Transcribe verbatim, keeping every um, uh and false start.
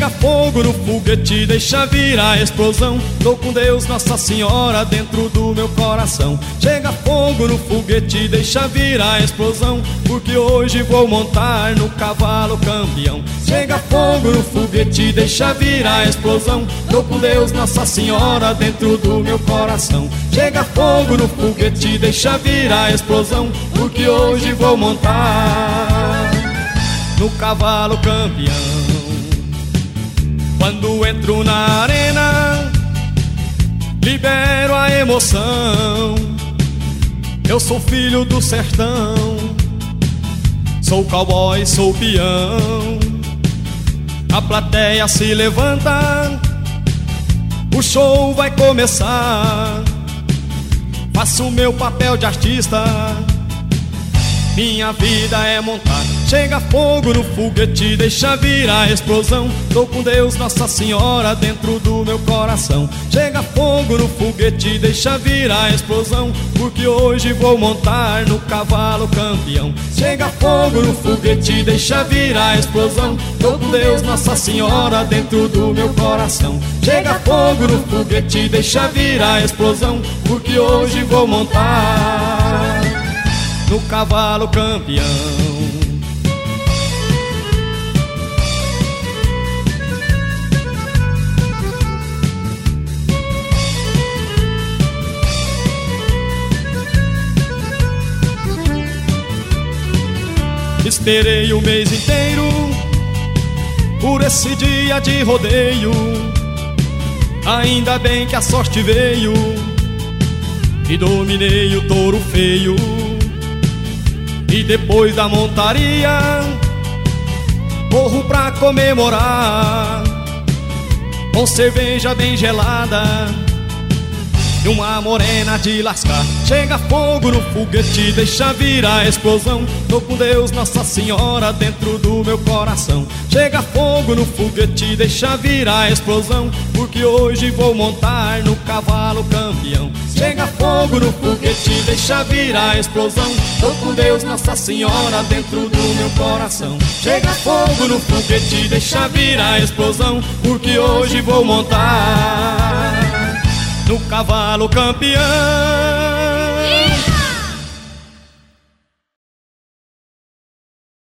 Chega fogo no foguete, deixa vir a explosão. Tô com Deus, Nossa Senhora, dentro do meu coração. Chega fogo no foguete, deixa vir a explosão, porque hoje vou montar no cavalo campeão. Chega fogo no foguete, deixa vir a explosão. Tô com Deus, Nossa Senhora, dentro do meu coração. Chega fogo no foguete, deixa vir a explosão, porque hoje vou montar no cavalo campeão. Quando entro na arena, libero a emoção. Eu sou filho do sertão, sou cowboy, sou peão. A plateia se levanta, o show vai começar. Faço o meu papel de artista, minha vida é montar. Chega fogo no foguete, deixa vir a explosão. Tô com Deus, Nossa Senhora, dentro do meu coração. Chega fogo no foguete, deixa vir a explosão, porque hoje vou montar no cavalo campeão. Chega fogo no foguete, deixa vir a explosão. Tô com Deus, Nossa Senhora, dentro do meu coração. Chega fogo no foguete, deixa vir a explosão, porque hoje vou montar no cavalo campeão. Esperei o mês inteiro por esse dia de rodeio. Ainda bem que a sorte veio e dominei o touro feio. E depois da montaria corro pra comemorar com cerveja bem gelada e uma morena de lascar. Chega fogo no foguete, deixa vir a explosão. Tô com Deus, Nossa Senhora, dentro do meu coração. Chega fogo no foguete, deixa vir a explosão, porque hoje vou montar no cavalo campeão. Chega fogo no foguete, deixa vir a explosão. Tô com Deus, Nossa Senhora, dentro do meu coração. Chega fogo no foguete, deixa vir a explosão, porque hoje vou montar no cavalo campeão.